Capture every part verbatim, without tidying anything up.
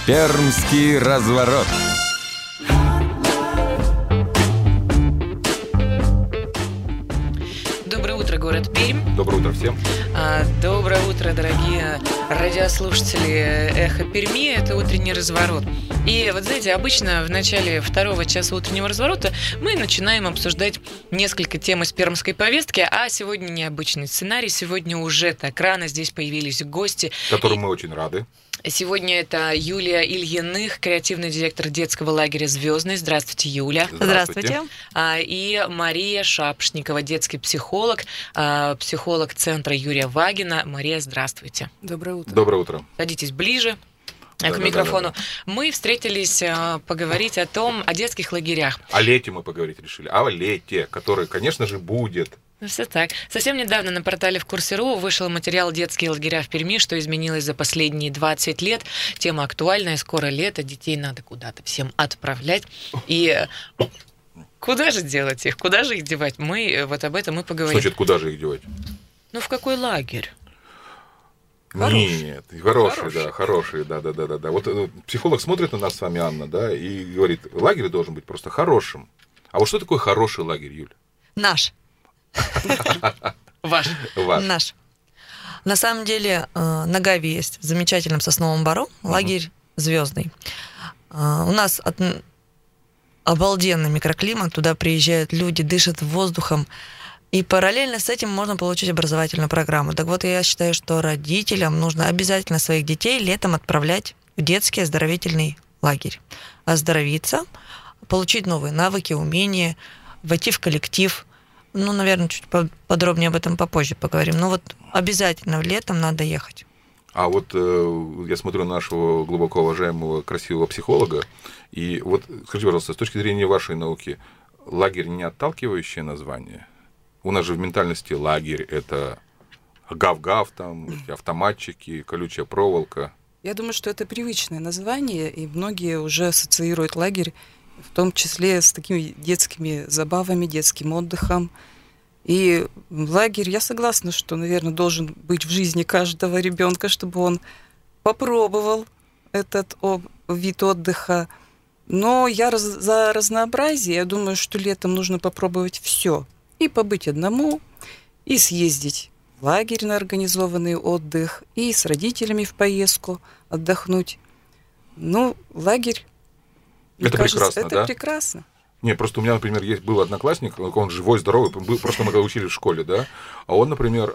Пермский разворот. Доброе утро, город Пермь. Доброе утро всем. Доброе утро, дорогие радиослушатели «Эхо Перми». Это утренний разворот. И вот знаете, обычно в начале второго часа утреннего разворота мы начинаем обсуждать несколько тем из пермской повестки, а сегодня необычный сценарий. Сегодня уже так рано здесь появились гости. Которым мы очень рады. Сегодня это Юлия Ильиных, креативный директор детского лагеря «Звездный». Здравствуйте, Юля. Здравствуйте. И Мария Шапшникова, детский психолог, психолог центра Юрия Вагина. Мария, здравствуйте. Доброе утро. Доброе утро. Садитесь ближе Да, к да, микрофону. да, да, да. Мы встретились поговорить о том, о детских лагерях. О лете мы поговорить решили. О лете, который, конечно же, будет. Ну, все так. Совсем недавно на портале в Курсе.ру вышел материал «Детские лагеря в Перми. Что изменилось за последние двадцать лет». Тема актуальная, скоро лето, детей надо куда-то всем отправлять. И куда же делать их? Куда же их девать? Мы вот об этом и поговорим. Значит, куда же их девать? Ну, в какой лагерь? Хороший. Нет, хороший, хороший, да, хороший, да, да, да, да, да. Вот ну, психолог смотрит на нас с вами, Анна, да, и говорит, лагерь должен быть просто хорошим. А вот что такое хороший лагерь, Юль? Наш. Ваш. Ваш. Наш. На самом деле на Гаве есть в замечательном Сосновом Бору лагерь «Звездный». У нас от... обалденный микроклимат, туда приезжают люди, дышат воздухом, и параллельно с этим можно получить образовательную программу. Так вот, я считаю, что родителям нужно обязательно своих детей летом отправлять в детский оздоровительный лагерь. Оздоровиться, получить новые навыки, умения, войти в коллектив. Ну, наверное, чуть подробнее об этом попозже поговорим. Но вот обязательно летом надо ехать. А вот э, я смотрю на нашего глубоко уважаемого, красивого психолога, и вот скажите, пожалуйста, с точки зрения вашей науки, лагерь не отталкивающее название? У нас же в ментальности лагерь – это гав-гав, там, автоматчики, колючая проволока. Я думаю, что это привычное название, и многие уже ассоциируют лагерь в том числе с такими детскими забавами, детским отдыхом. И лагерь, я согласна, что, наверное, должен быть в жизни каждого ребенка, чтобы он попробовал этот вид отдыха. Но я раз, за разнообразие, я думаю, что летом нужно попробовать все. И побыть одному, и съездить в лагерь на организованный отдых, и с родителями в поездку отдохнуть. Ну, лагерь... Мне это кажется, прекрасно, это да? прекрасно. Не, просто у меня, например, есть был одноклассник, он живой, здоровый, был, просто мы когда учили в школе, да, а он, например,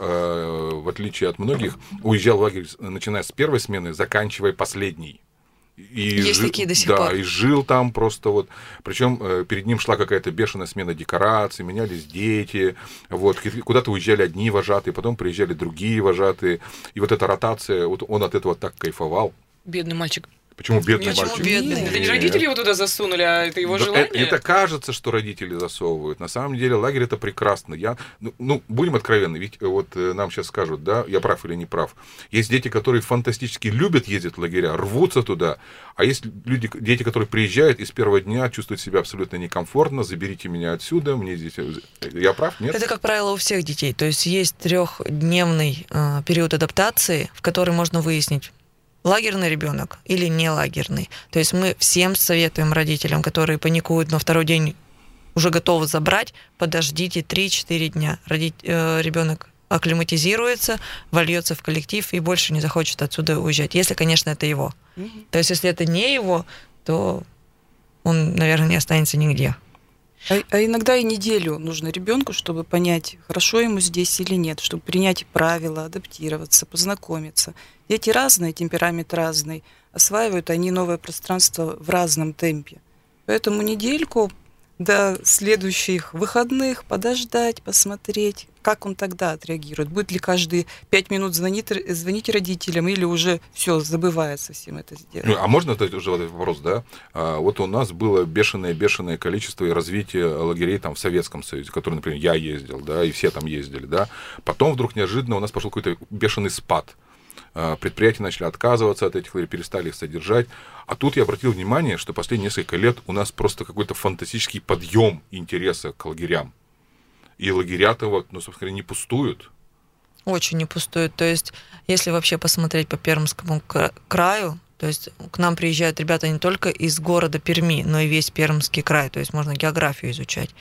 в отличие от многих, уезжал в лагерь, начиная с первой смены, заканчивая последней. И есть жи... такие до сих да, пор. И жил там просто вот. Причем перед ним шла какая-то бешеная смена декораций, менялись дети, вот, куда-то уезжали одни вожатые, потом приезжали другие вожатые. И вот эта ротация, вот он от этого так кайфовал. Бедный мальчик. Почему бедный Почему мальчик? бедный? Это не родители его туда засунули, а это его Да, желание? Это кажется, что родители засовывают. На самом деле лагерь это прекрасно. Я, ну, ну, будем откровенны, ведь вот э, нам сейчас скажут, да, я прав или не прав. Есть дети, которые фантастически любят ездить в лагеря, рвутся туда. А есть люди, дети, которые приезжают и с первого дня чувствуют себя абсолютно некомфортно. Заберите меня отсюда, мне здесь... Я прав, нет? Это, как правило, у всех детей. То есть есть трехдневный э, период адаптации, в который можно выяснить, лагерный ребенок или не лагерный. То есть мы всем советуем родителям, которые паникуют, на второй день уже готовы забрать, подождите три-четыре дня. Роди... Э, ребенок акклиматизируется, вольется в коллектив и больше не захочет отсюда уезжать. Если, конечно, это его. Mm-hmm. То есть если это не его, то он, наверное, не останется нигде. А, а иногда и неделю нужно ребенку, чтобы понять, хорошо ему здесь или нет, чтобы принять правила, адаптироваться, познакомиться. Дети разные, темперамент разный, осваивают они новое пространство в разном темпе. Поэтому недельку до следующих выходных подождать, посмотреть, как он тогда отреагирует. Будет ли каждые пять минут звонить, звонить родителям, или уже все, забывает совсем это сделать. Ну, а можно это уже вопрос, да? А, вот у нас было бешеное-бешеное количество и развитие лагерей там в Советском Союзе, в который, например, я ездил, да, и все там ездили, да. Потом вдруг неожиданно у нас пошел какой-то бешеный спад. Предприятия начали отказываться от этих лагерей, перестали их содержать. А тут я обратил внимание, что последние несколько лет у нас просто какой-то фантастический подъем интереса к лагерям. И лагеря-то, вот, ну, собственно говоря, не пустуют. Очень не пустуют. То есть, если вообще посмотреть по Пермскому краю, То есть к нам приезжают ребята не только из города Перми, но и весь Пермский край, то есть можно географию изучать.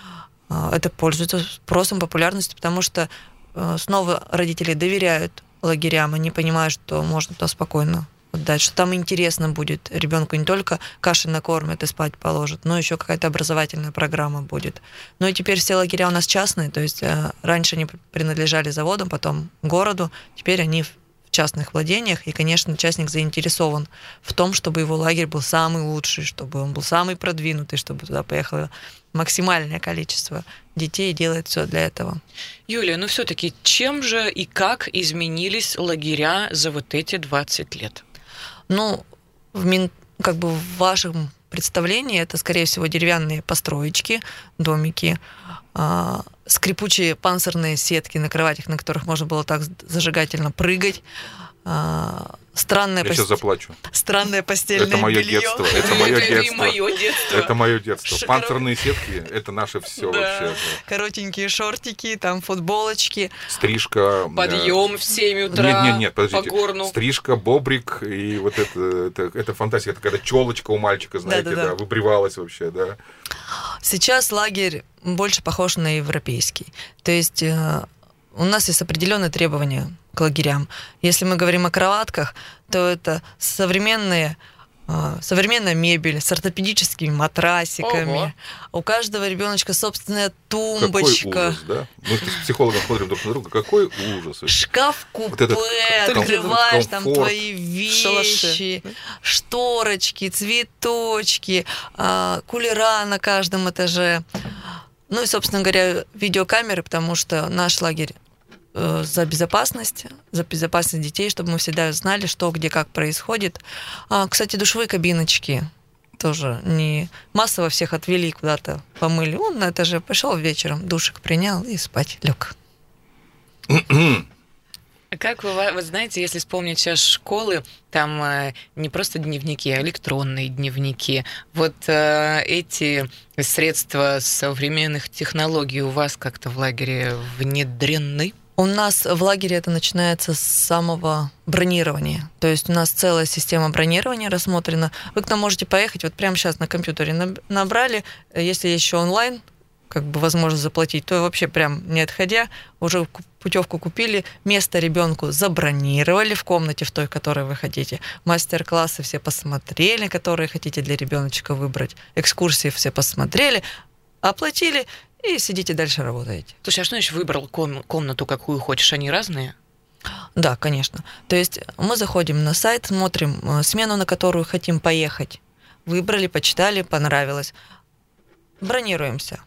Это пользуется спросом, популярностью, потому что снова родители доверяют лагерям, они понимают, что можно туда спокойно отдать, что там интересно будет. Ребенку не только кашей накормят и спать положат, но еще какая-то образовательная программа будет. Ну и теперь все лагеря у нас частные, то есть раньше они принадлежали заводам, потом городу, теперь они в частных владениях, и, конечно, частник заинтересован в том, чтобы его лагерь был самый лучший, чтобы он был самый продвинутый, чтобы туда поехало максимальное количество детей, и делает все для этого. Юлия, ну все-таки чем же и как изменились лагеря за вот эти двадцать лет? Ну, в мин... как бы в вашем представлении это, скорее всего, деревянные построечки, домики, а, скрипучие панцирные сетки на кроватях, на которых можно было так зажигательно прыгать. А, странное Я пост... сейчас заплачу. Странное постельное Это мое белье. детство. Это мое Это и детство. мое детство. Это мое детство. Шикарно. Панцирные сетки – это наше все Да. вообще. Коротенькие шортики, там футболочки. Стрижка. Подъем в семь утра Нет, нет, нет, по подождите. горну. Стрижка, бобрик и вот это, это, это фантастика. Это когда челочка у мальчика, знаете, Да-да-да. да, выбривалась вообще, да. Сейчас лагерь больше похож на европейский. То есть э, у нас есть определенные требования к лагерям. Если мы говорим о кроватках, то это современные, э, современная мебель с ортопедическими матрасиками. Ого. У каждого ребеночка собственная Какой тумбочка. ужас, да? Мы с психологом смотрим друг на друга. Какой ужас. вообще. Шкаф-купе, Вот этот ты открываешь комфорт. там твои Шалаши. вещи, шторочки, цветочки, а, кулера на каждом этаже. Ну и, собственно говоря, видеокамеры, потому что наш лагерь э, за безопасность, за безопасность детей, чтобы мы всегда знали, что, где, как происходит. А, кстати, душевые кабиночки тоже не массово всех отвели куда-то, помыли. Он на этаже пошел вечером, душик принял и спать лег. Как вы, вы знаете, если вспомнить сейчас школы, там э, не просто дневники, а электронные дневники. Вот э, эти средства современных технологий у вас как-то в лагере внедрены? У нас в лагере это начинается с самого бронирования. То есть у нас целая система бронирования рассмотрена. Вы к нам можете поехать, вот прямо сейчас на компьютере наб- набрали, если есть еще онлайн, как бы возможность заплатить, то вообще прям не отходя, уже ку- путевку купили, место ребенку забронировали в комнате, в той, которой вы хотите. Мастер-классы все посмотрели, которые хотите для ребеночка выбрать. Экскурсии все посмотрели, оплатили и сидите дальше работаете. Слушай, а что значит выбрал ком- комнату, какую хочешь? Они разные? Да, конечно. То есть мы заходим на сайт, смотрим э, смену, на которую хотим поехать. Выбрали, почитали, понравилось. Бронируемся.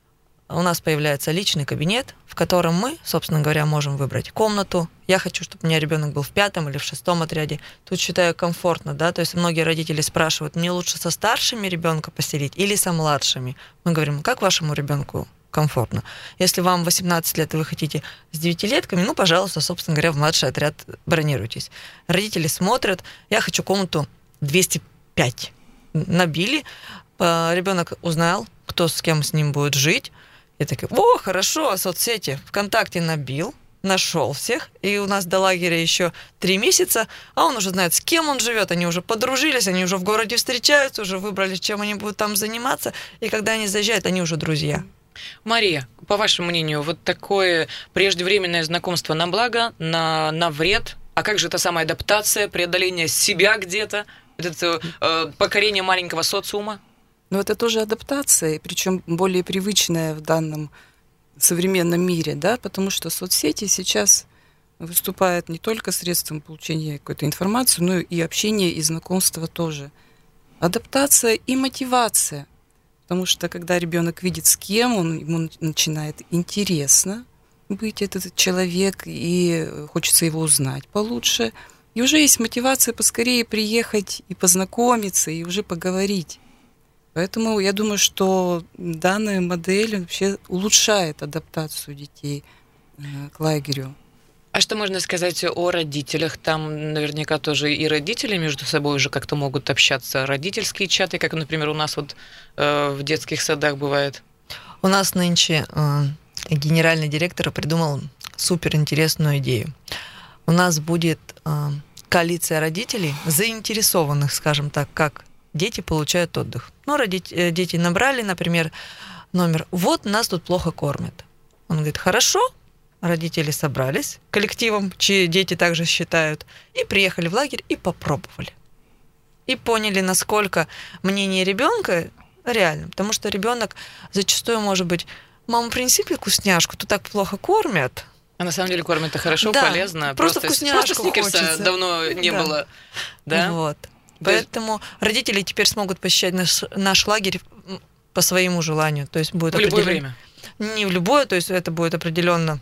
У нас появляется личный кабинет, в котором мы, собственно говоря, можем выбрать комнату. Я хочу, чтобы у меня ребенок был в пятом или в шестом отряде. Тут считаю комфортно, да. То есть многие родители спрашивают, мне лучше со старшими ребенка поселить или со младшими. Мы говорим, как вашему ребенку комфортно. Если вам восемнадцать лет и вы хотите с девятилетками, ну, пожалуйста, собственно говоря, в младший отряд бронируйтесь. Родители смотрят, я хочу комнату двести пять. Набили, ребенок узнал, кто с кем с ним будет жить. Я такая, о, хорошо, соцсети, ВКонтакте набил, нашел всех, и у нас до лагеря еще три месяца, а он уже знает, с кем он живет, они уже подружились, они уже в городе встречаются, уже выбрали, чем они будут там заниматься, и когда они заезжают, они уже друзья. Мария, по вашему мнению, вот такое преждевременное знакомство на благо, на, на вред, а как же та самая адаптация, преодоление себя где-то, это э, покорение маленького социума? Но это тоже адаптация, причем более привычная в данном современном мире, да, потому что соцсети сейчас выступают не только средством получения какой-то информации, но и общения, и знакомства тоже. Адаптация и мотивация, потому что когда ребенок видит, с кем он, ему начинает интересно быть этот человек, и хочется его узнать получше, и уже есть мотивация поскорее приехать и познакомиться, и уже поговорить. Поэтому я думаю, что данная модель вообще улучшает адаптацию детей к лагерю. А что можно сказать о родителях? Там наверняка тоже и родители между собой уже как-то могут общаться. Родительские чаты, как, например, у нас вот э, в детских садах бывает. У нас нынче э, генеральный директор придумал суперинтересную идею. У нас будет э, коалиция родителей, заинтересованных, скажем так, как дети получают отдых. Ну, родители, дети набрали, например, номер, вот нас тут плохо кормят. Он говорит, хорошо, родители собрались коллективом, чьи дети также считают, и приехали в лагерь и попробовали. И поняли, насколько мнение ребенка реально. Потому что ребенок зачастую может быть, мама, принеси мне вкусняшку, тут так плохо кормят. А на самом деле кормят-то хорошо, да, полезно. Просто, просто вкусняшку просто сникерса хочется. давно не да. было. Да? Вот. То Поэтому есть... родители теперь смогут посещать наш, наш лагерь по своему желанию. То есть будет в любое определен... время? Не в любое, то есть это будет определенно,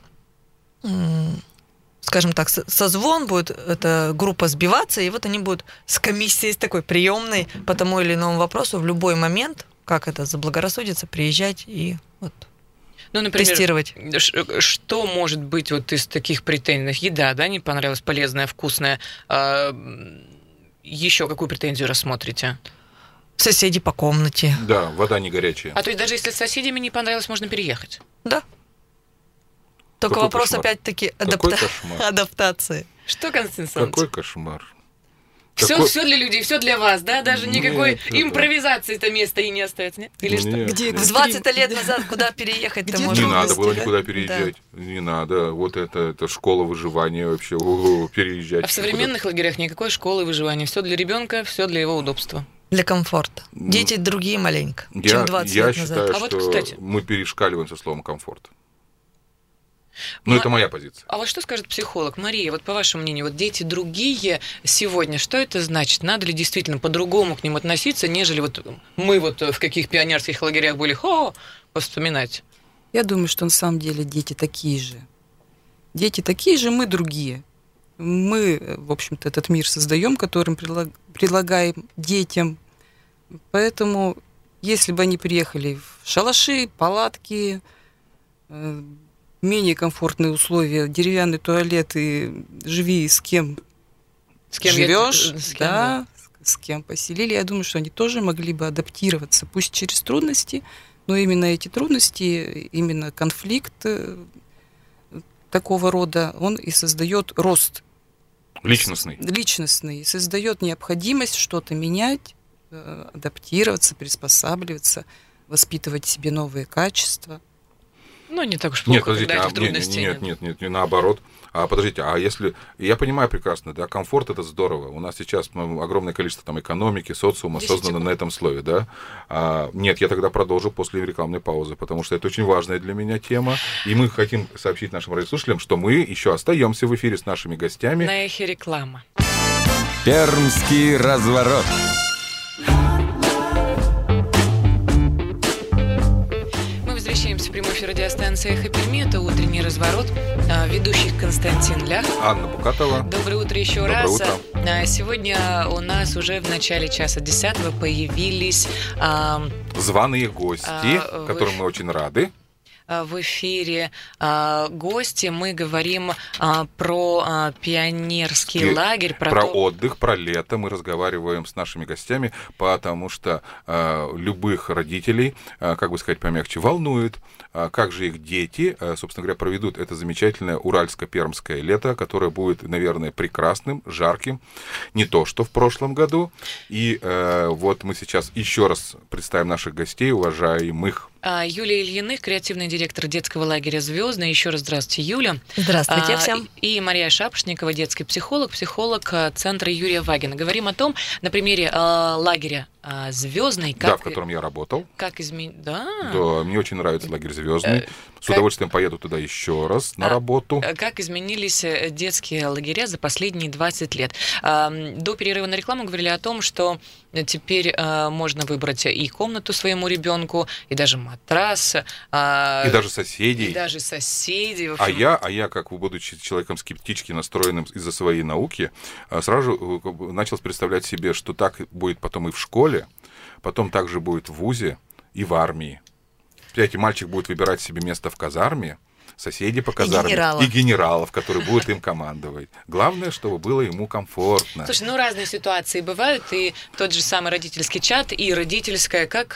скажем так, созвон, будет эта группа сбиваться, и вот они будут с комиссией, с такой приемной по тому или иному вопросу в любой момент, как это заблагорассудится, приезжать и вот... Ну, например, тестировать. Что может быть вот из таких претензий? Еда, да, не понравилась, полезная, вкусная. А еще какую претензию рассмотрите? Соседи по комнате. Да, вода не горячая. А то есть даже если с соседями не понравилось, можно переехать? Да. Только Какой вопрос кошмар. опять-таки Какой адапта... кошмар. адаптации. Что, Константин Александрович? Какой кошмар. Все, Какой... все для людей, все для вас, да? Даже Нет, никакой это... импровизации-то места и не остается, нет? Или что? Нет, Где нет. В двадцать лет назад куда переехать-то Где Не можно? надо было да? никуда переезжать. Не надо. Вот это, это школа выживания вообще. О, переезжать. А в современных лагерях никакой школы выживания. Все для ребенка, все для его удобства. Для комфорта. Дети другие маленько, Я, чем двадцать я лет считаю, назад. А вот, что кстати- мы перешкаливаем со словом комфорт. Ну, Ма- это моя позиция. А вот что скажет психолог? Мария, вот по вашему мнению, вот дети другие сегодня, что это значит? Надо ли действительно по-другому к ним относиться, нежели вот мы вот в каких пионерских лагерях были, хо, вспоминать? Я думаю, что на самом деле дети такие же. Дети такие же, мы другие. Мы, в общем-то, этот мир создаем, которым предлаг- предлагаем детям. Поэтому, если бы они приехали в шалаши, палатки, э, менее комфортные условия, деревянный туалет и живи с кем, С кем живешь, я- с кем, да, с кем поселили, я думаю, что они тоже могли бы адаптироваться, пусть через трудности, но именно эти трудности, именно конфликт э, такого рода, он и создает рост Личностный. личностный, и создает необходимость что-то менять, э, адаптироваться, приспосабливаться, воспитывать в себе новые качества. Ну, не так уж плохо, Нет, подождите, когда а, этих нет, трудностей нет, нет, нет, не наоборот. А подождите, а если... Я понимаю прекрасно, да, комфорт — это здорово. У нас сейчас ну, огромное количество там экономики, социума десять создано секунд. на этом слове, да. А, нет, я тогда продолжу после рекламной паузы, потому что это очень важная для меня тема. И мы хотим сообщить нашим радиослушателям, что мы еще остаемся в эфире с нашими гостями. На эхе реклама. Пермский разворот. Мы возвращаемся в прямой эфир радиостанции «Эхо Перми». Это утренний разворот. А, Ведущих Константин Лях. Анна Букатова. Доброе утро еще Доброе раз. утро. А, Сегодня у нас уже в начале часа десятого появились а, Званые гости, А, вы- которым мы очень рады. а, в эфире а, гости. Мы говорим а, про а, пионерский И лагерь, про, Про то- отдых, про лето мы разговариваем с нашими гостями, потому что э, любых родителей, э, как бы сказать помягче, волнует, э, как же их дети, э, собственно говоря, проведут это замечательное уральско-пермское лето, которое будет, наверное, прекрасным, жарким, не то, что в прошлом году. И э, вот мы сейчас еще раз представим наших гостей, уважаемых. А, Юлия Ильиных, креативный директор детского лагеря «Звездный». Еще раз здравствуйте, Юля. Здравствуйте А, всем. И Мария Шапошникова, детский психолог, психолог а, центра Юрия Вагина. Говорим о том, на примере а, лагеря а, «Звездный», как, Да, в котором я работал. как изменить... Да. Да, мне очень нравится лагерь «Звездный». Э, С как- удовольствием поеду туда еще раз на А, работу. Э, Как изменились э, детские лагеря за последние двадцать лет? А, м, До перерыва на рекламу говорили о том, что э, теперь э, можно выбрать и комнату своему ребенку, и даже матрас, а, И даже соседей. и даже соседей. в А общем. я, а я, как будучи человеком скептически настроенным из-за своей науки, а, сразу же, э, как бы начал представлять себе, что так будет потом и в школе, потом также будет в вузе и в армии. Представляете, мальчик будет выбирать себе место в казарме, соседи по казарме генерала. и генералов, которые будут им командовать. Главное, чтобы было ему комфортно. Слушай, ну разные ситуации бывают, и тот же самый родительский чат, и родительская, как... э,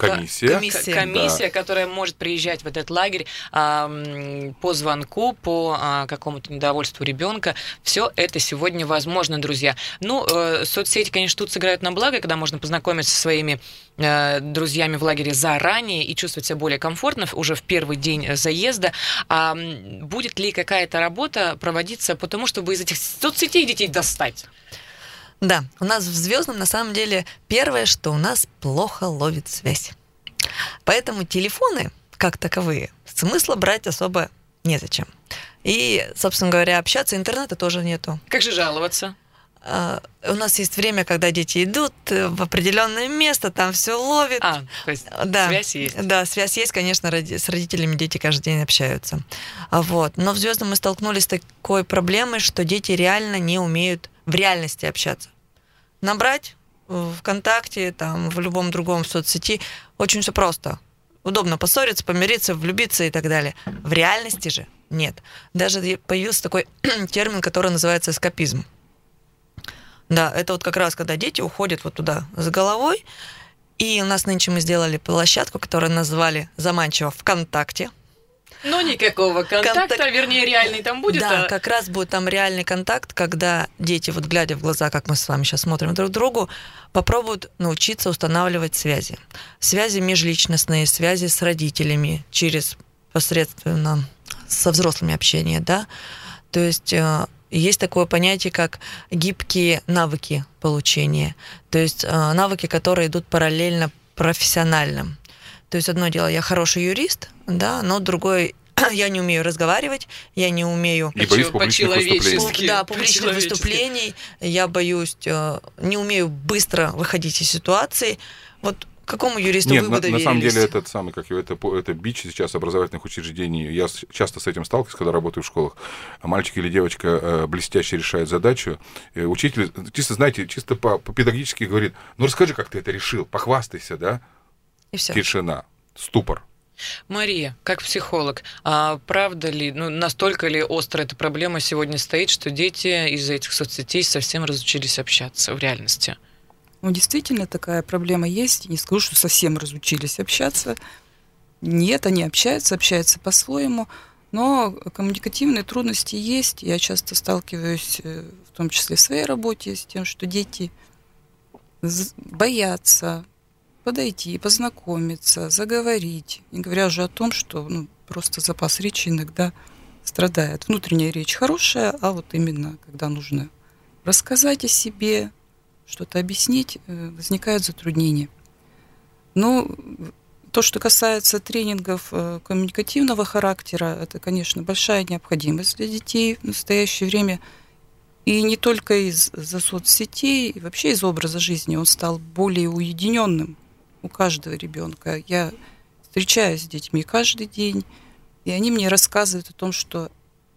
комиссия. Комиссия. Комиссия, Да. которая может приезжать в этот лагерь а, м, по звонку, по а, какому-то недовольству ребенка. Все это сегодня возможно, друзья. Ну, э, соцсети, конечно, тут сыграют на благо, когда можно познакомиться со своими э, друзьями в лагере заранее и чувствовать себя более комфортно уже в первый день заезда. А м, будет ли какая-то работа проводиться по тому, чтобы из этих соцсетей детей достать? Да, у нас в Звездном на самом деле первое, что у нас плохо ловит связь. Поэтому телефоны, как таковые, смысла брать особо незачем. И, собственно говоря, общаться, интернета тоже нету. Как же жаловаться? А, у нас есть время, когда дети идут в определенное место, там все ловит. А, то есть Да. связь есть. Да, связь есть, конечно, роди- с родителями дети каждый день общаются. А Вот. Но в Звездном мы столкнулись с такой проблемой, что дети реально не умеют в реальности общаться. Набрать в ВКонтакте, там, в любом другом соцсети очень все просто. Удобно поссориться, помириться, влюбиться и так далее. В реальности же нет. Даже появился такой термин, который называется эскапизм. Да, это вот как раз, когда дети уходят вот туда с головой. И у нас нынче мы сделали площадку, которую назвали заманчиво ВКонтакте. Но никакого контакта, Контакт. вернее, реальный там будет. Да, а- как раз будет там реальный контакт, когда дети, вот глядя в глаза, как мы с вами сейчас смотрим друг другу, попробуют научиться устанавливать связи. Связи межличностные, связи с родителями через посредственно со взрослыми общение, да. То есть э, есть такое понятие, как гибкие навыки получения. То есть э, навыки, которые идут параллельно профессиональным. То есть одно дело, я хороший юрист, да, но другое, я не умею разговаривать, я не умею... И боюсь По- публичных по-человечески. выступлений. Да, публичных По-человечески. выступлений, я боюсь, э, не умею быстро выходить из ситуации. Вот какому юристу Нет, вы на, бы на доверились? самом деле этот самый, как его, это, по- это бич сейчас образовательных учреждений. Я с- часто с этим сталкиваюсь, когда работаю в школах. А мальчик или девочка э, блестяще решает задачу. Э, учитель, чисто, знаете, чисто по, по-педагогически говорит, ну расскажи, как ты это решил, похвастайся, да? И все. Тишина, ступор. Мария, как психолог, а правда ли, ну, настолько ли остро эта проблема сегодня стоит, что дети из-за этих соцсетей совсем разучились общаться в реальности? Ну, действительно, такая проблема есть. Не скажу, что совсем разучились общаться. Нет, они общаются, общаются по-своему. Но коммуникативные трудности есть. Я часто сталкиваюсь, э, в том числе в своей работе, с тем, что дети з- боятся подойти, познакомиться, заговорить. Не говоря уже о том, что ну, просто запас речи иногда страдает. Внутренняя речь хорошая, а вот именно когда нужно рассказать о себе, что-то объяснить, э, возникают затруднения. Но то, что касается тренингов э, коммуникативного характера, это, конечно, большая необходимость для детей в настоящее время. И не только из-за соцсетей, и вообще из образа жизни он стал более уединенным у каждого ребенка. Я встречаюсь с детьми каждый день, и они мне рассказывают о том, что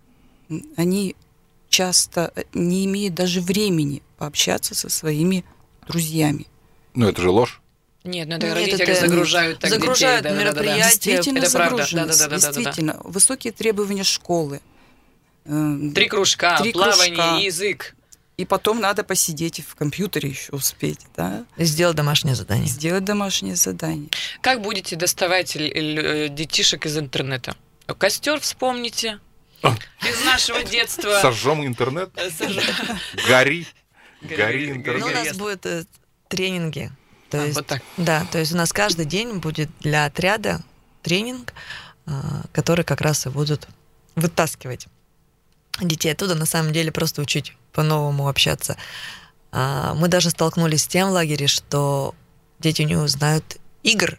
они часто не имеют даже времени пообщаться со своими друзьями. Ну это же ложь. Нет, ну это Нет, родители это загружают так загружают детей. Да-да-да-да-да. мероприятия. Действительно это правда. загруженность, Да-да-да-да-да-да. действительно. Высокие требования школы. Э, Три кружка, Три плавание, кружка. язык. И потом надо посидеть и в компьютере еще успеть, да? Сделать домашнее задание. Сделать домашнее задание. Как будете доставать л- л- детишек из интернета? Костер вспомните. Из нашего детства. Сожжем интернет, Сожжем. гори, Гори, гори гори, Ну, у интернет. гори. нас будут э, тренинги. То А, есть, вот так. Да, то есть у нас каждый день будет для отряда тренинг, а, который как раз и будут вытаскивать детей оттуда, на самом деле просто учить по-новому общаться. А, Мы даже столкнулись с тем в лагере, что дети не узнают игр.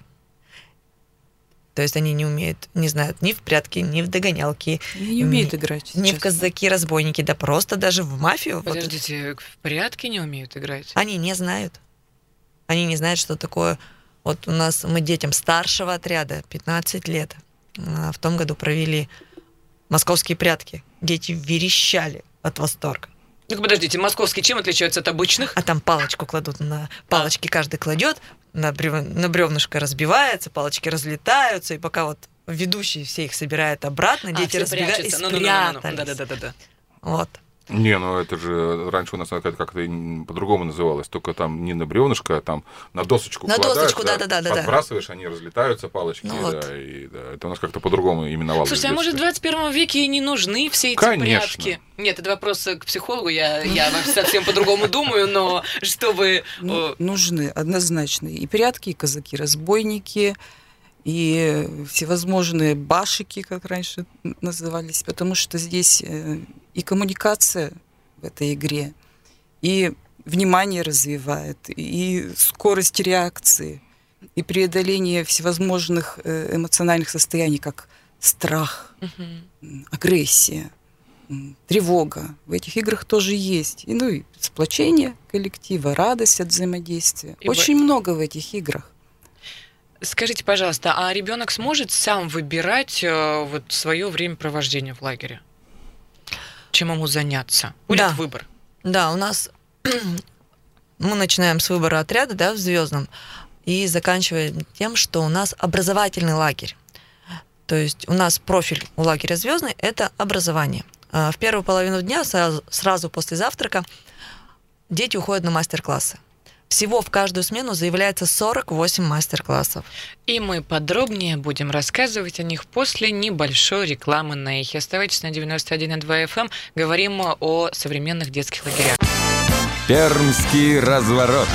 То есть они не умеют, не знают ни в прятки, ни в догонялки, Они не умеют Ни- играть. ни в честно. казаки-разбойники, да просто даже в мафию. Вот Подождите, в прятки не умеют играть? они не знают. Они не знают, что такое. Вот у нас мы детям старшего отряда, пятнадцать лет, а, в том году провели московские прятки. Дети верещали от восторга. Ну подождите, московские чем отличаются от обычных? А там палочку кладут, на палочки каждый кладет, на, брев... на бревнышко разбивается, палочки разлетаются, и пока вот ведущий все их собирает обратно, А, дети все разбегаются и прячутся. Ну-ну-ну-ну-ну. спрятались. Да-да-да-да. Вот. Не, ну это же раньше у нас как-то по-другому называлось, только там не на бревнышко, а там на досочку На кладаешь, досочку, да, да-да-да. подбрасываешь, они разлетаются, палочки, Ну да, вот. и да, это у нас как-то по-другому именовалось. Слушайте, а в может, в детстве. двадцать первом веке и не нужны все эти Конечно. прятки? Нет, это вопрос к психологу, я, я совсем по-другому думаю, но чтобы... Ну, э, нужны однозначно и прятки, и казаки-разбойники, и всевозможные башики, как раньше назывались, потому что здесь э, и коммуникация в этой игре, и внимание развивает, и скорость реакции, и преодоление всевозможных э, эмоциональных состояний, как страх, мгм. м, агрессия, м, тревога. В этих играх тоже есть. И, ну и сплочение коллектива, радость от взаимодействия. И в- Очень много в этих играх. Скажите, пожалуйста, а ребенок сможет сам выбирать э, вот свое времяпровождение в лагере? Чем ему заняться? Будет Да. выбор? Да, у нас мы начинаем с выбора отряда, да, в Звездном, и заканчиваем тем, что у нас образовательный лагерь. То есть у нас профиль у лагеря Звездный – это образование. А В первую половину дня, сразу, сразу после завтрака, дети уходят на мастер-классы. Всего в каждую смену заявляется сорок восемь мастер-классов. И мы подробнее будем рассказывать о них после небольшой рекламы на эхе. Оставайтесь на девяносто один и два эф эм. Говорим о современных детских лагерях. Пермский разворот.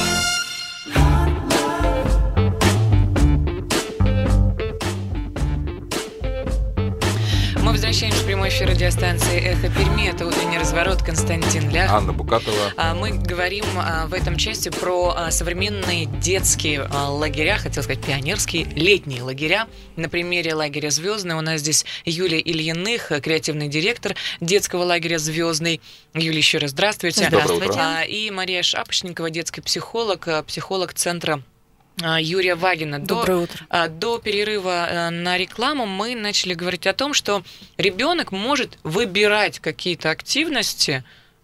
Мы возвращаемся в прямой эфир радиостанции «Эхо Перми». Это утренний разворот, Константин Лях. Анна Букатова. А Мы говорим а, в этом части про а, современные детские а, лагеря, хотел сказать пионерские, летние лагеря. На примере лагеря «Звездный» у нас здесь Юлия Ильиных, креативный директор детского лагеря «Звездный». Юлия, еще раз здравствуйте. Здравствуйте. Доброе утро. А, И Мария Шапошникова, детский психолог, а, психолог центра а, Юрия Вагина. До- Доброе утро. а, До перерыва э, на рекламу мы начали говорить о том, что ребенок может выбирать какие-то активности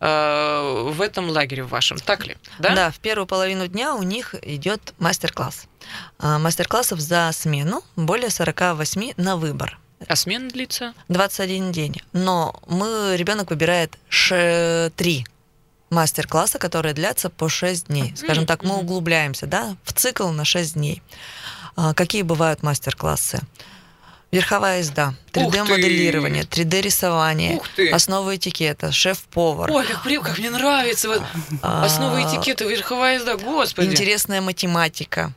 э, в этом лагере в вашем, так ли? Да? Да, в первую половину дня у них идет мастер-класс. А, Мастер-классов за смену более сорок восемь на выбор. А смена длится? двадцать один день. Но мы, ребенок выбирает ш- три мастер-класса, которые длятся по шесть дней. Скажем так, мы Мгм. углубляемся, да, в цикл на шесть дней. А, Какие бывают мастер-классы? Верховая езда, три Ух ты! дэ-моделирование, три дэ-рисование, Ух ты! основы этикета, шеф-повар. Ой, как, при- как мне нравится! Вот а, основы этикета, верховая езда, господи! Интересная математика,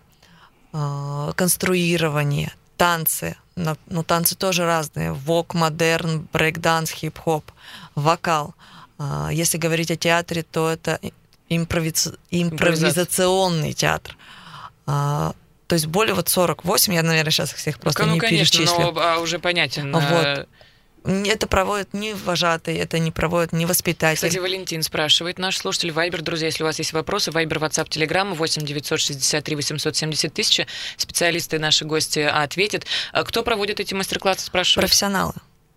а, конструирование, танцы. На- Ну, танцы тоже разные. Вок, модерн, брейк-данс, хип-хоп, вокал. А, Если говорить о театре, то это импровиз- импровизационный театр. А, То есть более вот сорок восемь, я, наверное, сейчас их всех просто ну, не конечно, перечислю. но а, уже понятен. Вот. э, Это проводят не вожатые, это не проводят не воспитатели. Кстати, Валентин спрашивает, наш слушатель Вайбер, друзья, если у вас есть вопросы, Вайбер, Ватсап, Телеграм, восемь девятьсот шестьдесят три восемьсот семьдесят тысяч, специалисты, наши гости ответят. А Кто проводит эти мастер-классы, спрашивают? Профессионалы.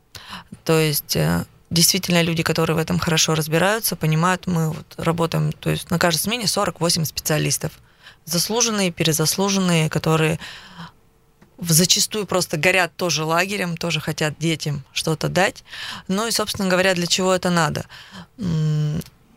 То есть э, действительно люди, которые в этом хорошо разбираются, понимают, мы вот работаем, то есть на каждой смене сорок восемь специалистов. Заслуженные, перезаслуженные, которые в- зачастую просто горят тоже лагерем, тоже хотят детям что-то дать. Ну и, собственно говоря, для чего это надо? М,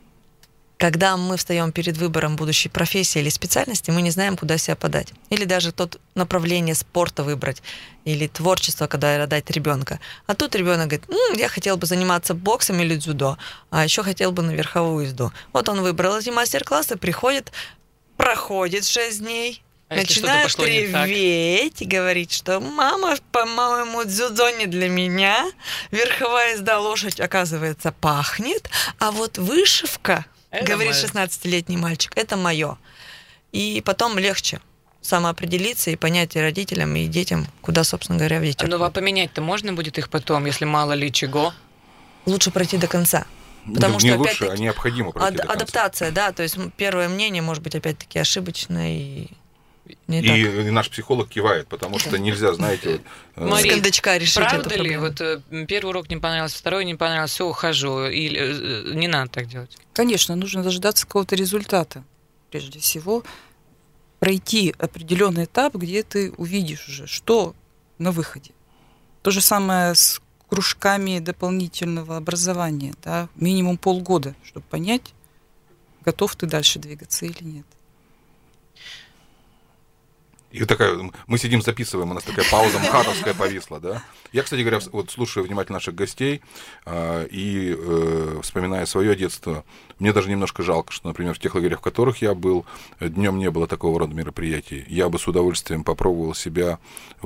Когда мы встаем перед выбором будущей профессии или специальности, мы не знаем, куда себя подать. Или даже тот направление спорта выбрать, или творчество, когда дать ребенка. А тут ребенок говорит, «М, я хотел бы заниматься боксом или дзюдо, а еще хотел бы на верховую езду. Вот он выбрал эти мастер-классы, приходит, проходит шесть дней, А если что-то начинает пошло не так? реветь и говорить, что мама, по-моему, дзюдо не для меня, верховая езда, лошадь, оказывается, пахнет, а вот вышивка, Это говорит моё. шестнадцатилетний мальчик, это мое. И потом легче самоопределиться и понять и родителям, и детям, куда, собственно говоря, ведет. Ну, а поменять-то можно будет их потом, если мало ли чего? Лучше пройти до конца. Потому не что, лучше, опять-таки, а необходимо пройти ад- до конца. адаптация, да, то есть м, первое мнение может быть опять-таки ошибочное и не И, так. и наш психолог кивает, потому что нельзя, знаете, вот, э, Мари, С кондачка решить эту Правда ли, проблему. вот э, первый урок не понравился, второй не понравился, все, ухожу, или э, не надо так делать? Конечно, нужно дождаться какого-то результата. Прежде всего, пройти определенный этап, где ты увидишь уже, что на выходе. То же самое с кружками дополнительного образования, да, минимум полгода, чтобы понять, готов ты дальше двигаться или нет. И такая, мы сидим, записываем, у нас такая пауза мхатовская повисла, да. Я, кстати говоря, вот слушаю внимательно наших гостей э, и э, вспоминая свое детство, мне даже немножко жалко, что, например, в тех лагерях, в которых я был, днем не было такого рода мероприятий. Я бы с удовольствием попробовал себя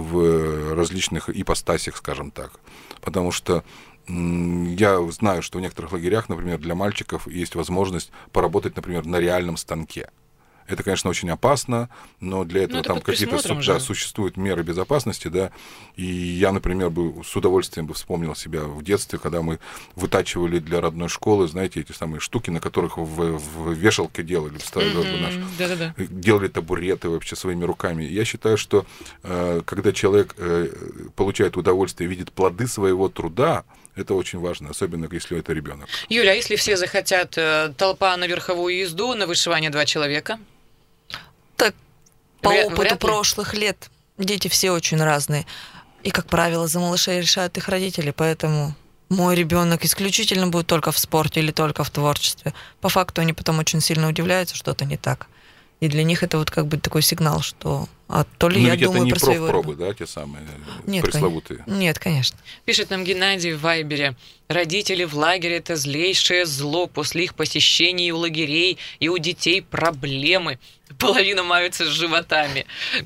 в различных ипостасях, скажем так. Потому что м- я знаю, что в некоторых лагерях, например, для мальчиков есть возможность поработать, например, на реальном станке. Это, конечно, очень опасно, но для этого но это там какие-то да, существуют меры безопасности, да. И я, например, бы с удовольствием бы вспомнил себя в детстве, когда мы вытачивали для родной школы, знаете, эти самые штуки, на которых в, в вешалке делали, mm-hmm. наш, да-да-да. делали табуреты вообще своими руками. Я считаю, что э, когда человек э, получает удовольствие, видит плоды своего труда, это очень важно, особенно если это ребенок. Юля, а если все захотят э, толпа на верховую езду, на вышивание два человека? Так, по Вряд, опыту вряд прошлых лет дети все очень разные. И, как правило, за малышей решают их родители, поэтому мой ребенок исключительно будет только в спорте или только в творчестве. По факту они потом очень сильно удивляются, что-то не так. И для них это вот как бы такой сигнал, что а то ли Но я ведь думаю это не про своего профпробы, ребенка. да, те самые Нет, пресловутые? Кон... Нет, конечно. Пишет нам Геннадий в Вайбере. Родители в лагере – это злейшее зло. После их посещений у лагерей и у детей проблемы. Половина маются с животами.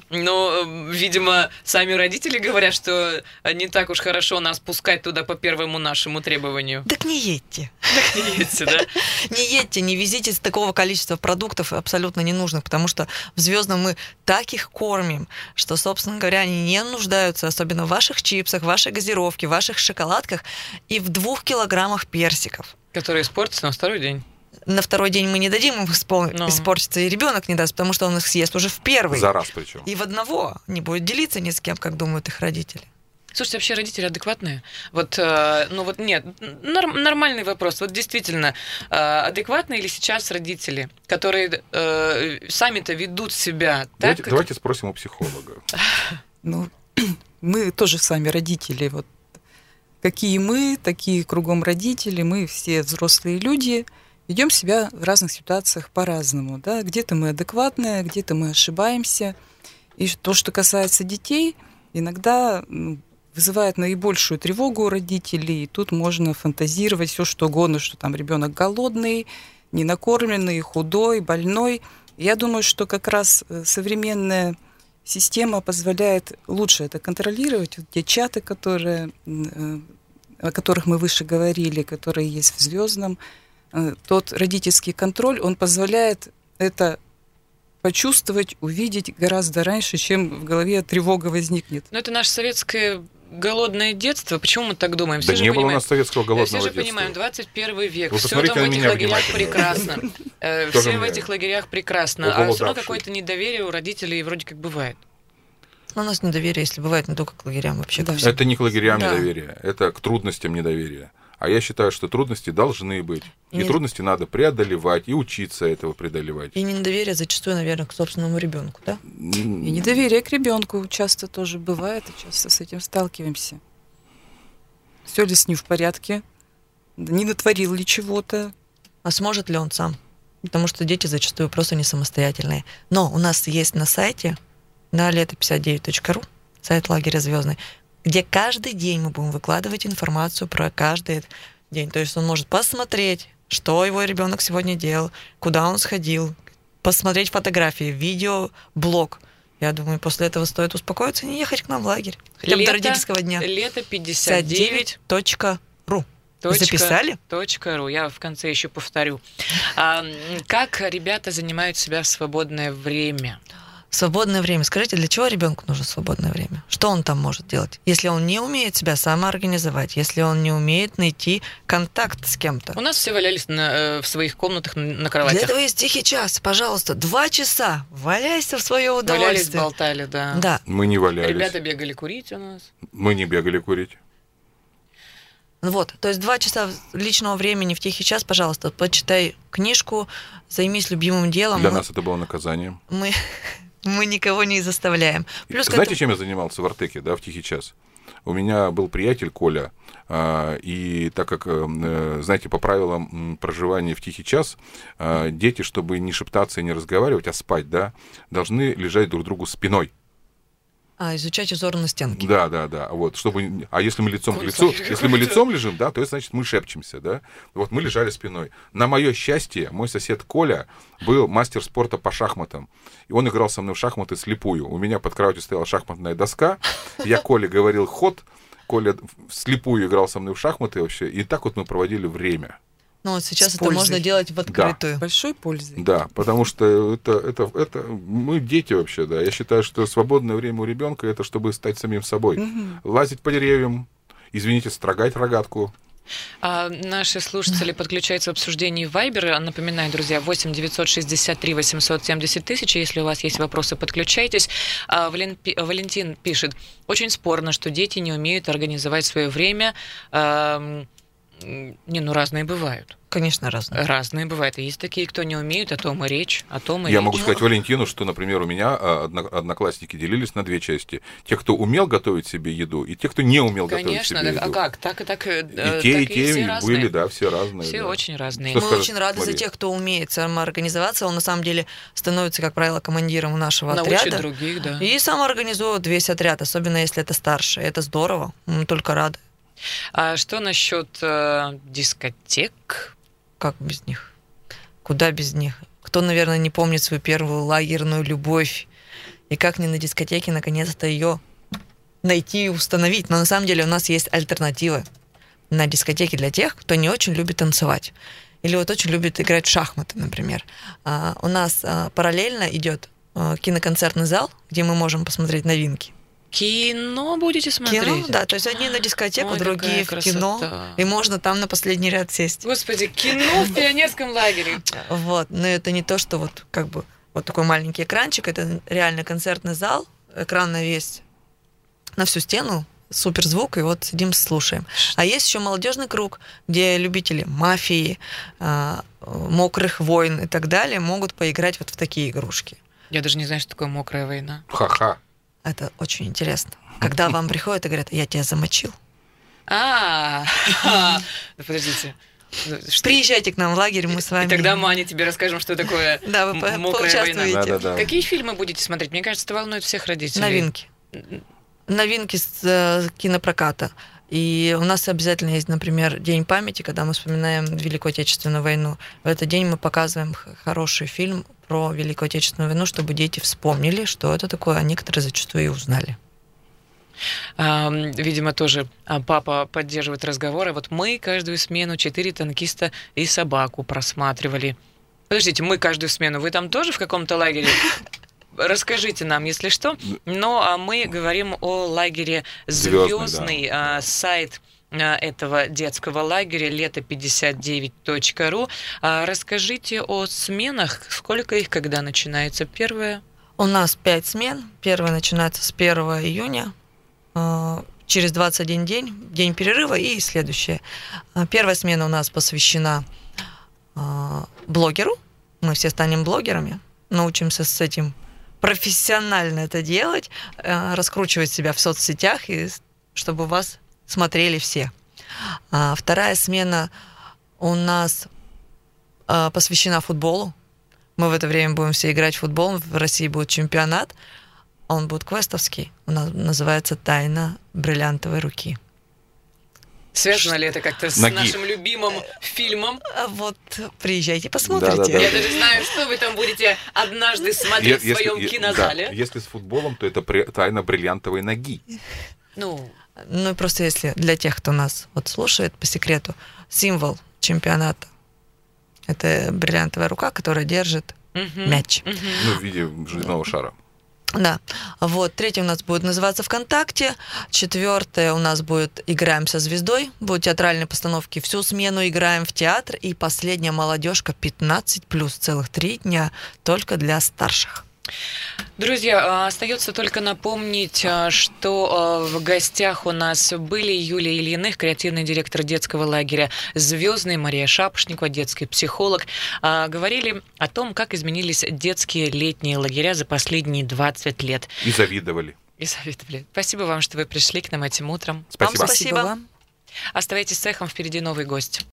Но, видимо, сами родители говорят, что не так уж хорошо нас пускать туда по первому нашему требованию. Так не едьте. Так не едьте, да? Не едьте, не везите такого количества продуктов абсолютно ненужных, потому что в Звездном мы так их кормим, что, собственно говоря, они не нуждаются, особенно в ваших чипсах, в вашей газировке, в ваших шоколадках и в двух килограммах персиков. Которые испортятся на второй день. На второй день мы не дадим им испол... Но. испортиться, и ребенок не даст, потому что он их съест уже в первый. За раз причем. И в одного не будет делиться ни с кем, как думают их родители. Слушайте, вообще родители адекватные? Вот, э, ну вот нет, норм, нормальный вопрос. Вот действительно, э, адекватные ли сейчас родители, которые э, сами-то ведут себя так, Давайте, как... давайте спросим у психолога. Ну, мы тоже сами родители. Вот какие мы, такие кругом родители, мы все взрослые люди, ведем себя в разных ситуациях по-разному. Да? Где-то мы адекватные, где-то мы ошибаемся. И то, что касается детей, иногда ну, вызывает наибольшую тревогу у родителей. И тут можно фантазировать все, что угодно, что там ребенок голодный, ненакормленный, худой, больной. Я думаю, что как раз современная система позволяет лучше это контролировать. Вот те чаты, которые, о которых мы выше говорили, которые есть в «Звездном», тот родительский контроль, он позволяет это почувствовать, увидеть гораздо раньше, чем в голове тревога возникнет. Но это наше советское голодное детство. Почему мы так думаем? Все Да же не было понимаем, у нас советского голодного все же детства. понимаем, двадцать первый век, Вы все посмотрите там в на этих меня лагерях внимательно. прекрасно. Э, Тоже Все в мне этих лагерях прекрасно. А оголодавший. все равно какое-то недоверие у родителей вроде как бывает. Но у нас недоверие, если бывает, не только к лагерям, вообще ко Да. всем. Это не к лагерям Да. недоверие, это к трудностям недоверия. А я считаю, что трудности должны быть. И, И- трудности надо преодолевать, и учиться этого преодолевать. И недоверие зачастую, наверное, к собственному ребенку, да? И недоверие к ребенку часто тоже бывает, и часто с этим сталкиваемся. Все ли с ним в порядке? Не натворил ли чего-то? А сможет ли он сам? Потому что дети зачастую просто не самостоятельные. Но у нас есть на сайте на лето пятьдесят девять точка ру, сайт лагеря «Звездный», где каждый день мы будем выкладывать информацию про каждый день. То есть он может посмотреть, что его ребенок сегодня делал, куда он сходил, посмотреть фотографии, видео, блог. Я думаю, после этого стоит успокоиться и не ехать к нам в лагерь. Хотя бы до родительского дня. Лето пятьдесят девять точка ру. Точка, Записали? Точка ру. Я в конце еще повторю. А, как ребята занимают себя в свободное время? Свободное время. Скажите, для чего ребенку нужно свободное время? Что он там может делать? Если он не умеет себя самоорганизовать, если он не умеет найти контакт с кем-то. У нас все валялись на, э, в своих комнатах на, на Для кроватях. этого есть тихий час. Пожалуйста, два часа. Валяйся в свое Валялись, удовольствие. болтали, да. Да. Мы не валялись. Ребята бегали курить у нас. Мы не бегали курить. Вот. То есть два часа личного времени в тихий час, пожалуйста, почитай книжку, займись любимым делом. Для мы, нас это было наказанием. мы, мы никого не заставляем. Плюс к Знаете, этому- чем я занимался в Артеке, да, в тихий час? У меня был приятель Коля, и так как, знаете, по правилам проживания в тихий час, дети, чтобы не шептаться и не разговаривать, а спать, да, должны лежать друг другу спиной. А, изучать узор на стенке. Да, да, да. Вот, чтобы... А если мы лицом к лицу, если мы лицом лежим, да, то это значит, мы шепчемся, да. Вот мы лежали спиной. На мое счастье, мой сосед Коля был мастер спорта по шахматам. И он играл со мной в шахматы слепую. У меня под кроватью стояла шахматная доска. Я Коле говорил ход. Коля вслепую играл со мной в шахматы вообще. И так вот мы проводили время. Ну вот сейчас С это пользой. можно делать в открытую. Большой пользой. Да, потому что это, это, это мы дети вообще, да. Я считаю, что свободное время у ребенка это чтобы стать самим собой. Мгм. Лазить по деревьям, извините, строгать рогатку. А наши слушатели подключаются в обсуждении Viber. Напоминаю, друзья, восемь девятьсот шестьдесят три восемьсот семьдесят тысяч. Если у вас есть вопросы, подключайтесь. А, Вален- Пи- Валентин пишет. Очень спорно, что дети не умеют организовать свое время. Ам, Не, ну разные бывают. Конечно, разные. Разные бывают. И есть такие, кто не умеют, о том и речь. О том и Я речь. могу сказать Валентину, что, например, у меня а, одно- одноклассники делились на две части. Те, кто умел готовить себе еду, и те, кто не умел готовить Конечно, себе так, а еду. как? Так и так. э, И так те, и те все разные. были, да, все разные. Все да. очень разные. Что Мы скажет очень рады Мария? за тех, кто умеет самоорганизоваться. Он на самом деле становится, как правило, командиром нашего Научит отряда. других, да. И самоорганизует весь отряд, особенно если это старшие. Это здорово. Мы только рады. А что насчет э, дискотек? Как без них? Куда без них? Кто, наверное, не помнит свою первую лагерную любовь? И как не на дискотеке наконец-то ее найти и установить? Но на самом деле у нас есть альтернативы на дискотеке для тех, кто не очень любит танцевать. Или вот очень любит играть в шахматы, например. А, у нас а, параллельно идет а, киноконцертный зал, где мы можем посмотреть новинки. Кино будете смотреть? Кино, да, то есть одни на дискотеку, Ой, другие в какая кино, красота. и можно там на последний ряд сесть. Господи, кино в пионерском лагере. Вот, но это не то, что вот как бы вот такой маленький экранчик, это реально концертный зал, экран на весь, на всю стену, супер звук, и вот сидим, слушаем. А есть еще молодежный круг, где любители мафии, а, мокрых войн и так далее могут поиграть вот в такие игрушки. Я даже не знаю, что такое мокрая война. Ха-ха. Это очень интересно. Когда вам приходят и говорят, я тебя замочил. А, да подождите. Что- Приезжайте к нам в лагерь, мы с И вами... тогда Мане тебе расскажем, что такое Да, вы по- м- мокрая война. поучаствуете. Да-да-да. Какие фильмы будете смотреть? Мне кажется, это волнует всех родителей. Новинки. Новинки с э, кинопроката. И у нас обязательно есть, например, День памяти, когда мы вспоминаем Великую Отечественную войну. В этот день мы показываем х- хороший фильм про Великую Отечественную войну, чтобы дети вспомнили, что это такое, а некоторые зачастую и узнали. А, видимо, тоже а, папа поддерживает разговоры. Вот мы каждую смену четыре танкиста и собаку просматривали. Подождите, мы каждую смену. Вы там тоже в каком-то лагере? Расскажите нам, если что. Ну, а мы говорим о лагере Звездный, «Звездный». да. а, Сайт а, этого детского лагеря лето пятьдесят девять точка ру. А, Расскажите о сменах. Сколько их, когда начинается первая? У нас пять смен. Первая начинается с первого июня. э, Через двадцать один день, день перерыва и следующая. Э, Первая смена у нас посвящена э, блогеру. Мы все станем блогерами, научимся с этим профессионально это делать, э, раскручивать себя в соцсетях, и с- чтобы вас смотрели все. А вторая смена у нас э, посвящена футболу. Мы в это время будем все играть в футбол. В России будет чемпионат. Он будет квестовский. Он на- называется «Тайна бриллиантовой руки». Связано ли это как-то с Ноги. нашим любимым фильмом? А вот приезжайте, посмотрите. Да-да-да. Я даже знаю, что вы там будете однажды смотреть Е- в своем е- кинозале. да, если с футболом, то это при- тайна бриллиантовой ноги. Ну, Ну и просто если для тех, кто нас вот слушает по секрету, символ чемпионата – это бриллиантовая рука, которая держит мгм, мяч. мгм. Ну, в виде железного шара. Да. Вот. Третье у нас будет называться «ВКонтакте». Четвертое у нас будет «Играем со звездой». Будут театральные постановки всю смену «Играем в театр». И последняя молодежка пятнадцать плюс целых три дня только для старших. Друзья, а, остается только напомнить, а, что а, в гостях у нас были Юлия Ильиных, креативный директор детского лагеря «Звездный», Мария Шапошникова, детский психолог. А, Говорили о том, как изменились детские летние лагеря за последние двадцать лет. И завидовали. И советовали. Спасибо вам, что вы пришли к нам этим утром. Спасибо. Вам спасибо. вам. Оставайтесь с эхом, впереди новый гость.